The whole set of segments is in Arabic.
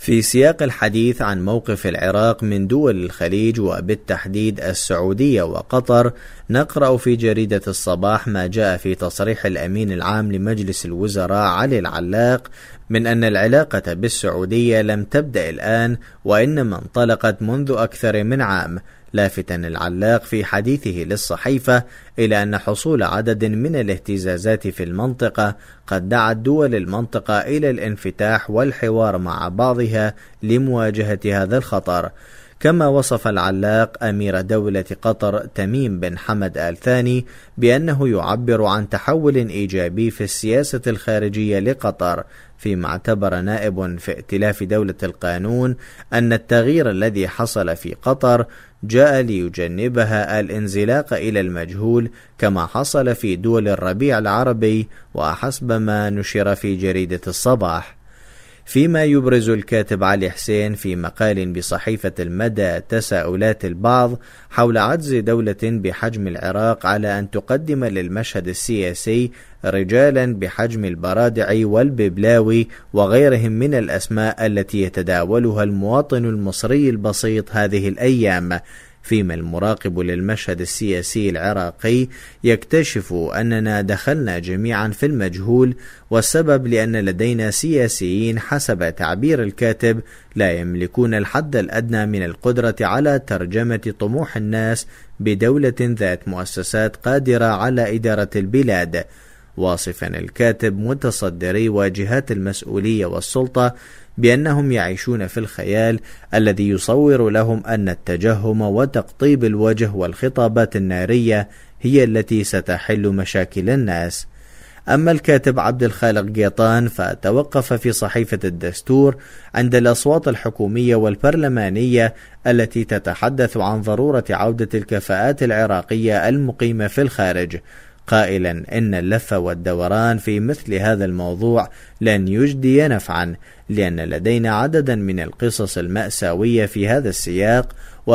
في سياق الحديث عن موقف العراق من دول الخليج وبالتحديد السعودية وقطر، نقرأ في جريدة الصباح ما جاء في تصريح الأمين العام لمجلس الوزراء علي العلاق من أن العلاقة بالسعودية لم تبدأ الآن وإنما انطلقت منذ أكثر من عام، لافتا العلاق في حديثه للصحيفة إلى أن حصول عدد من الاهتزازات في المنطقة قد دعت دول المنطقة إلى الانفتاح والحوار مع بعضها لمواجهة هذا الخطر. كما وصف العلاق أمير دولة قطر تميم بن حمد آل ثاني بأنه يعبر عن تحول إيجابي في السياسة الخارجية لقطر، فيما اعتبر نائب في ائتلاف دولة القانون أن التغيير الذي حصل في قطر جاء ليجنبها الانزلاق إلى المجهول كما حصل في دول الربيع العربي، وحسب ما نشر في جريدة الصباح. فيما يبرز الكاتب علي حسين في مقال بصحيفة المدى تساؤلات البعض حول عجز دولة بحجم العراق على أن تقدم للمشهد السياسي رجالا بحجم البرادعي والببلاوي وغيرهم من الأسماء التي يتداولها المواطن المصري البسيط هذه الأيام، فيما المراقب للمشهد السياسي العراقي يكتشف أننا دخلنا جميعا في المجهول، والسبب لأن لدينا سياسيين حسب تعبير الكاتب لا يملكون الحد الأدنى من القدرة على ترجمة طموح الناس بدولة ذات مؤسسات قادرة على إدارة البلاد، واصفا الكاتب متصدري واجهات المسؤولية والسلطة بأنهم يعيشون في الخيال الذي يصور لهم أن التجهم وتقطيب الوجه والخطابات النارية هي التي ستحل مشاكل الناس. أما الكاتب عبد الخالق قيطان فتوقف في صحيفة الدستور عند الأصوات الحكومية والبرلمانية التي تتحدث عن ضرورة عودة الكفاءات العراقية المقيمة في الخارج، قائلا إن اللف والدوران في مثل هذا الموضوع لن يجدي نفعا، لأن لدينا عددا من القصص المأساوية في هذا السياق،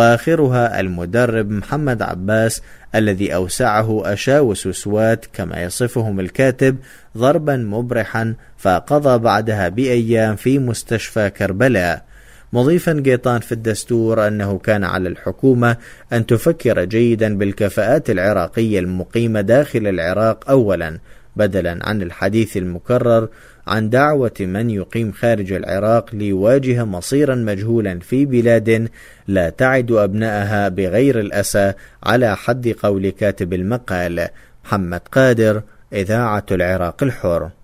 وآخرها المدرب محمد عباس الذي أوسعه أشاوس سوات كما يصفهم الكاتب ضربا مبرحا فقضى بعدها بأيام في مستشفى كربلاء، مضيفا قيطان في الدستور أنه كان على الحكومة أن تفكر جيدا بالكفاءات العراقية المقيمة داخل العراق أولا، بدلا عن الحديث المكرر عن دعوة من يقيم خارج العراق ليواجه مصيرا مجهولا في بلاد لا تعد أبنائها بغير الأسى، على حد قول كاتب المقال. محمد قادر، إذاعة العراق الحر.